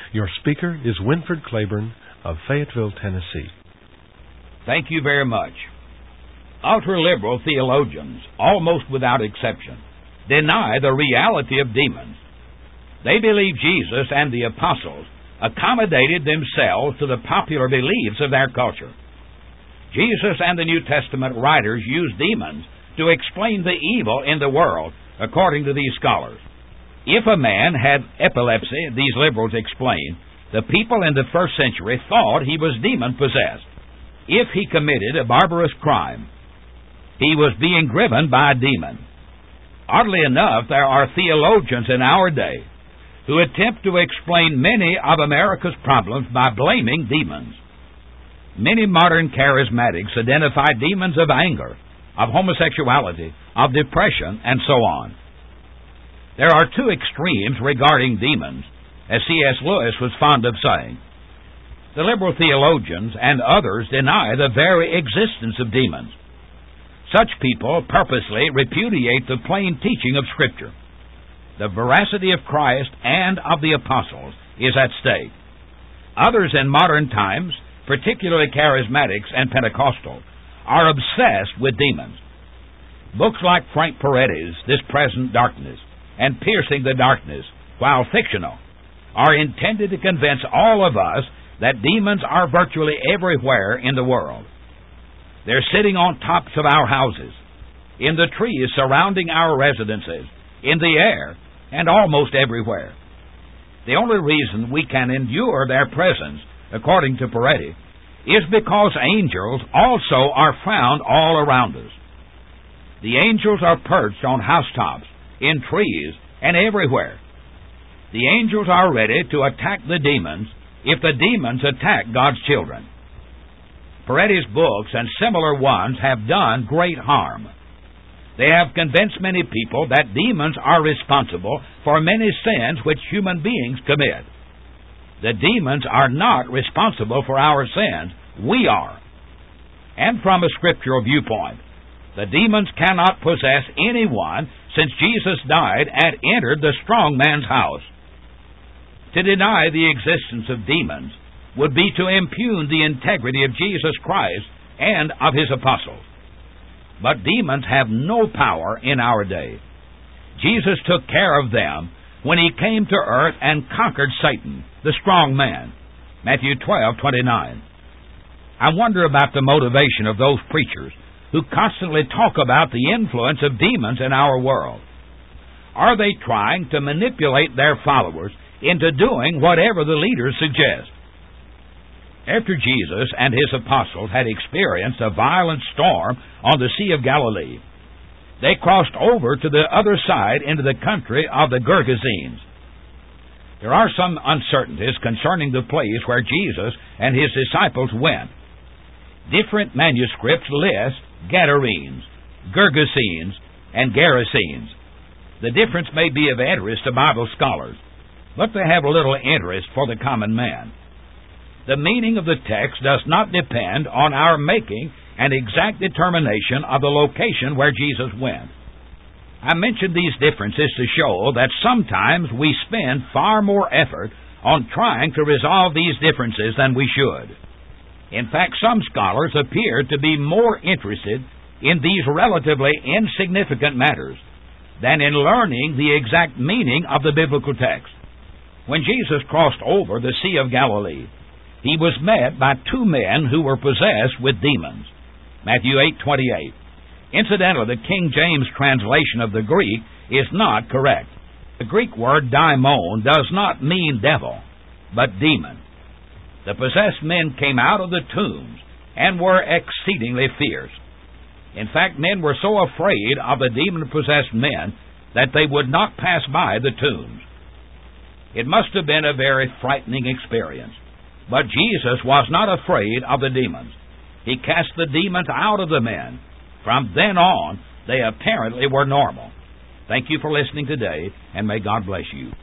Your speaker is Winford Claiborne of Fayetteville, Tennessee. Thank you very much. Ultra-liberal theologians, almost without exception, deny the reality of demons. They believe Jesus and the apostles accommodated themselves to the popular beliefs of their culture. Jesus and the New Testament writers used demons to explain the evil in the world, according to these scholars. If a man had epilepsy, these liberals explain, the people in the first century thought he was demon-possessed. If he committed a barbarous crime, he was being driven by a demon. Oddly enough, there are theologians in our day who attempt to explain many of America's problems by blaming demons. Many modern charismatics identify demons of anger, of homosexuality, of depression, and so on. There are two extremes regarding demons, as C.S. Lewis was fond of saying. The liberal theologians and others deny the very existence of demons. Such people purposely repudiate the plain teaching of Scripture. The veracity of Christ and of the apostles is at stake. Others in modern times, particularly charismatics and Pentecostals, are obsessed with demons. Books like Frank Peretti's This Present Darkness and Piercing the Darkness, while fictional, are intended to convince all of us that demons are virtually everywhere in the world. They're sitting on tops of our houses, in the trees surrounding our residences, in the air, and almost everywhere. The only reason we can endure their presence, according to Peretti, is because angels also are found all around us. The angels are perched on housetops, in trees, and everywhere. The angels are ready to attack the demons if the demons attack God's children. Peretti's books and similar ones have done great harm. They have convinced many people that demons are responsible for many sins which human beings commit. The demons are not responsible for our sins. We are. And from a scriptural viewpoint, the demons cannot possess anyone since Jesus died and entered the strong man's house. To deny the existence of demons would be to impugn the integrity of Jesus Christ and of His apostles. But demons have no power in our day. Jesus took care of them when He came to earth and conquered Satan, the strong man. Matthew 12:29. I wonder about the motivation of those preachers who constantly talk about the influence of demons in our world. Are they trying to manipulate their followers into doing whatever the leaders suggest? After Jesus and His apostles had experienced a violent storm on the Sea of Galilee, they crossed over to the other side into the country of the Gergesenes. There are some uncertainties concerning the place where Jesus and His disciples went. Different manuscripts list Gadarenes, Gergesenes, and Gerasenes. The difference may be of interest to Bible scholars, but they have little interest for the common man. The meaning of the text does not depend on our making an exact determination of the location where Jesus went. I mention these differences to show that sometimes we spend far more effort on trying to resolve these differences than we should. In fact, some scholars appear to be more interested in these relatively insignificant matters than in learning the exact meaning of the biblical text. When Jesus crossed over the Sea of Galilee, He was met by two men who were possessed with demons. Matthew 8:28. Incidentally, the King James translation of the Greek is not correct. The Greek word daimon does not mean devil, but demon. The possessed men came out of the tombs and were exceedingly fierce. In fact, men were so afraid of the demon-possessed men that they would not pass by the tombs. It must have been a very frightening experience. But Jesus was not afraid of the demons. He cast the demons out of the men. From then on, they apparently were normal. Thank you for listening today, and may God bless you.